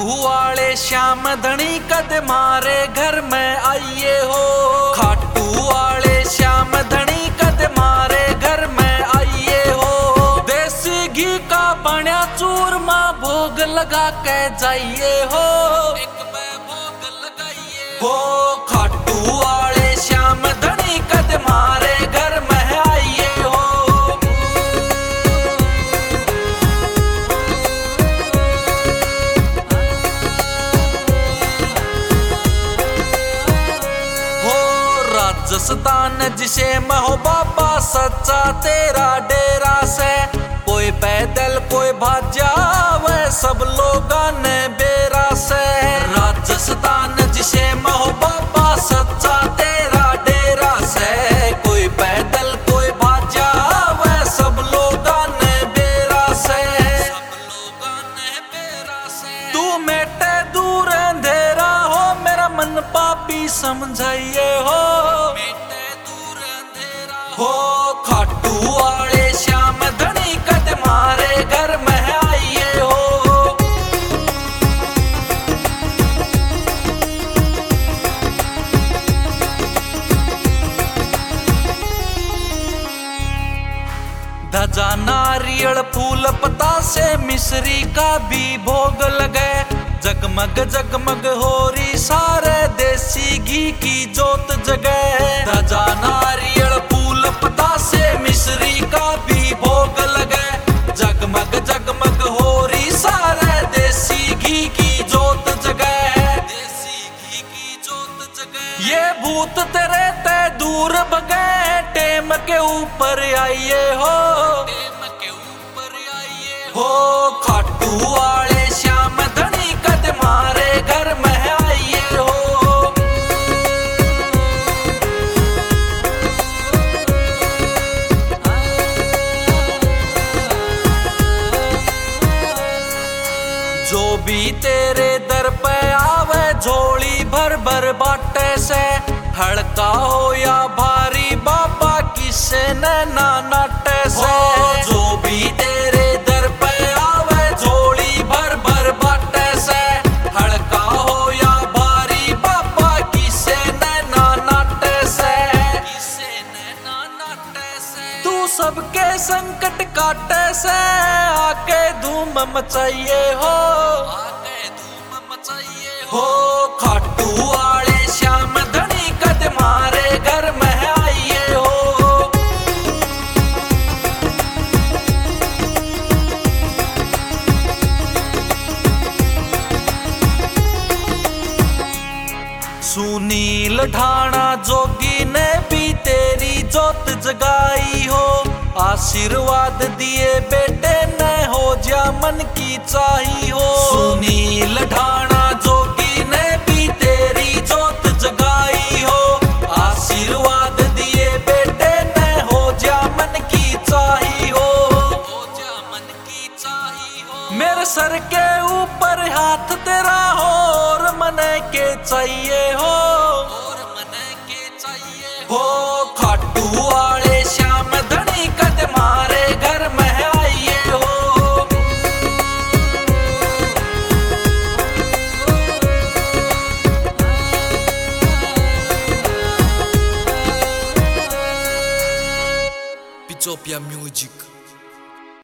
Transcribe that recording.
वाले श्याम धनी कद मारे घर में आइए हो। खाटू वाले श्याम धनी कद मारे घर में आइए हो। देसी घी का बन्या चूरमा भोग लगा के जाइए हो। एक में भोग लगाइए हो। खाटू वाले श्याम धनी कद मारे घर में आइए हो। राजस्थान जिसे महो बाबा सच्चा तेरा डेरा से। कोई पैदल कोई भाजा वह सब लोग ने बेरा से। राजस्थान जिसे महो बाबा सच्चा तेरा डेरा से। कोई पैदल कोई भाजा वह सब लोग ने बेरा से। तू मेटे दूर अंधेरा हो मेरा मन पापी समझाइए हो। हो खाटू वाले श्याम धनी कद मारे घर में आइए हो। धजा नारियल फूल पता से मिश्री का भी भोग लगे। जगमग जगमग होरी सारे देसी घी की जोत जगे। धजा नारियल फूल पता से मिश्री का भी भोग लगे। जगमग जगमग होरी सारे देसी घी की जोत जगे। देसी घी की जोत जगे। ये भूत तेरे ते दूर भगे टेम के ऊपर आइए हो। टेम के ऊपर आइए हो। खाटू वाले श्याम धनी कद मारे घर में आइए हो। जो भी तेरे दर पे आवे झोली भर भर बाटे से। हल्का हो या भारी बाबा किसे न ना नाटे से। जो भी तेरे दर पे आवे झोली भर भर बाटे से। हल्का हो या भारी बाबा किसे न ना नाटे से। किसे न ना नाटे से। तू सबके संकट काटे से आके धूम मचाइए हो। आके धूम मचाइए हो। खाटू वाले श्याम धनी कद मारे घर में आइए हो। सुनील ढाणा जोगी ने भी तेरी जोत जगाई हो। आशीर्वाद दिए बेटे ने हो जा मन की चाही हो। सुनील ढाणा जोगी ने भी तेरी जोत जगाई हो। आशीर्वाद दिए बेटे ने हो जा मन की चाही हो। हो जा मन की चाही हो। मेरे सर के ऊपर हाथ तेरा हो और मन के चाहिए हो। और मन के चाहिए हो। खाटू वाले श्याम धनी कद मारे घर में आइए हो। Pitopia Music.